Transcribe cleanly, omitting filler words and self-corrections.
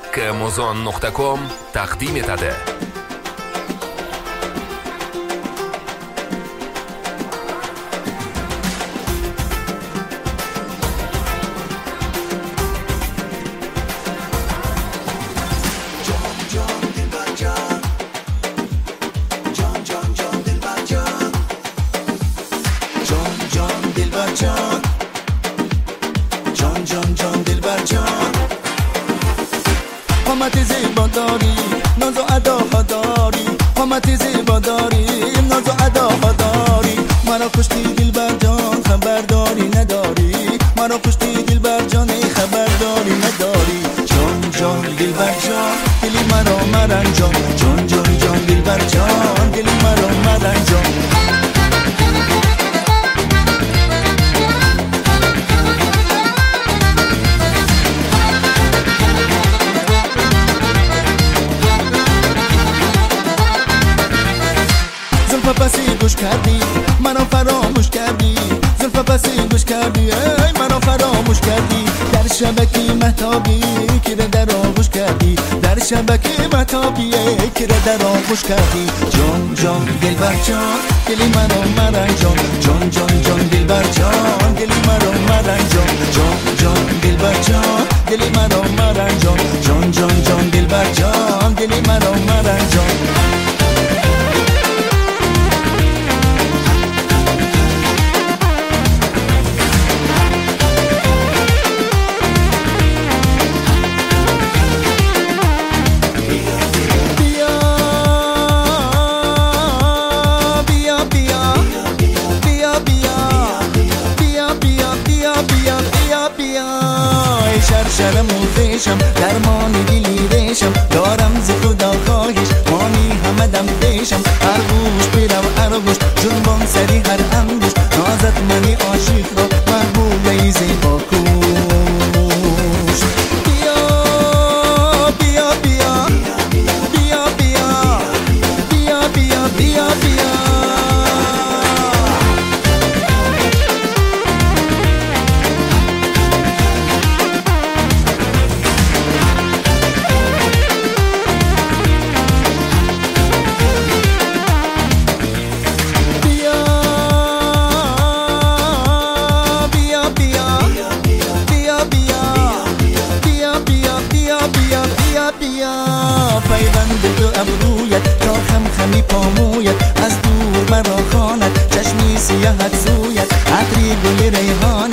kmozon.com taqdim etadi. قامت زیبا داری، ناز و ادا داری، قامت زیبا داری، ناز و ادا داری. مرا کشتی دلبر جان، خبرداری نداری. مرا کشتی دلبر جان، خبرداری نداری. جان جان دلبر جان، دلی مرا مرنجان. جان جان جان دلبر جان، دلی مرا مرنجان. پسی گوش کردی، منو فراموش کردی. زلف پسی گوش کردی، ای منو فراموش کردی. در شبکی مهتابی که در آغوش کردی. در شبکی مهتابی که در آغوش کردی. جان جان دلبر جان، دلی منو مرنجان. جان جان جان دلبر جان، دلی منو مرنجان. جان جان دلبر جان، دلی منو مرنجان. جان جان جان دلبر جان، دلی منو مرنجان. شرشر موزشم، درمان دلی ریشم. دارم ز خدا خواهش، مانی همه دم دیشم. هر گوش بیرم هر گوش، جنبان سری هر انگوش. نازت منی عاشق را، محبوبه زیبا کوش. بیا بیا بیا بیا بیا بیا بیا بیا بیا. پیوند دو ابرویت تا خمی پامویت. از دور مرا خواند چشمی سیاهت سویت. عطری گل ریحان